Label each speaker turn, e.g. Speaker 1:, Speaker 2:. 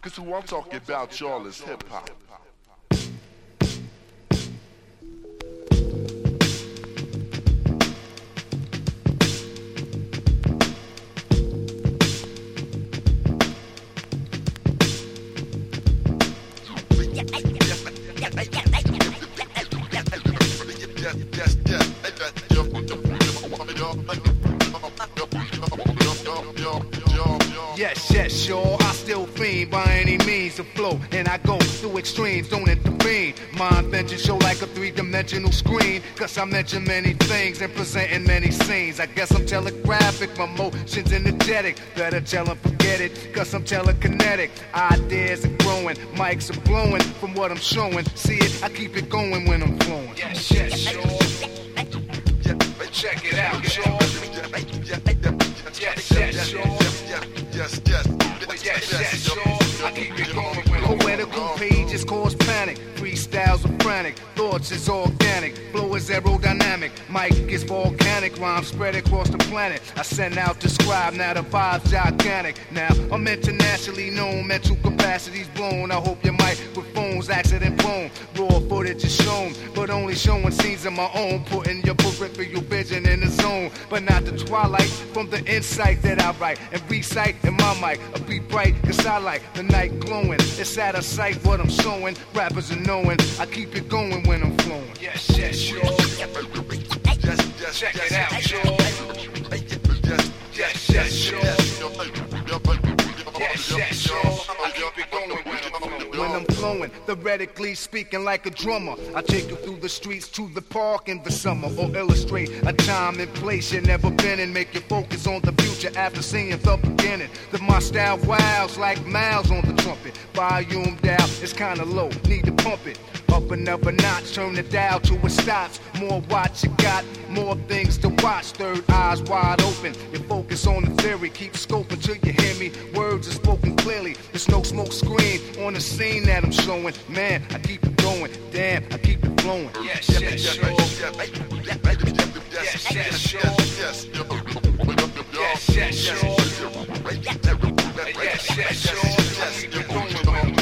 Speaker 1: Cause who I'm talking about, y'all, is hip hop.
Speaker 2: Yes, y'all, I still fiend by any means to flow, and I go through extremes, don't intervene. My invention show like a three-dimensional screen, cause I mention many things and presenting many scenes. I guess I'm telegraphic, my motion's energetic. Better tell 'em forget it, cause I'm telekinetic. Ideas are growing, mics are blowing from what I'm showing. See it, I keep it going when I'm flowing. Yes, y'all. Check it out, y'all. Yes, y'all. Yes, y'all. I keep it going when poetical pages cause panic. Freestyles are frantic, thoughts is organic, flow is aerodynamic, mic is volcanic, rhymes spread across the planet. I send out to scribe, now the vibe's gigantic. Now I'm internationally known, mental capacity's blown. I hope your microphone's accident prone. Raw footage is shown, but only showing scenes of my own, putting your peripheral vision in the zone, but not the twilight from the insight that I write and recite in my mic. I'll be bright, cause I like the night glowing. It's out of sight what I'm showing, rappers are knowing. I keep it going when I'm flowing. Yes, y'all. Check it out, y'all. Yes, y'all. Yes, y'all. I keep it going when I'm flowing, theoretically speaking like a drummer. I take you through the streets to the park in the summer, or illustrate a time and place you've never been in. Make you focus on the future after seeing the beginning. My style wows like miles on the trumpet. Volume down, it's kinda low, need to pump it up another notch, turn the dial to a stops. More watch you got, more things to watch. Third eyes wide open, you focus on the theory. Keep scoping till you hear me, words are spoken clearly. There's no smoke screen on the scene that I'm showing. Man, I keep it going, damn, I keep it flowing. Yes, sure. Yes, sure. Yes, sure. Yes, sure. Yes, sure. I keep it going.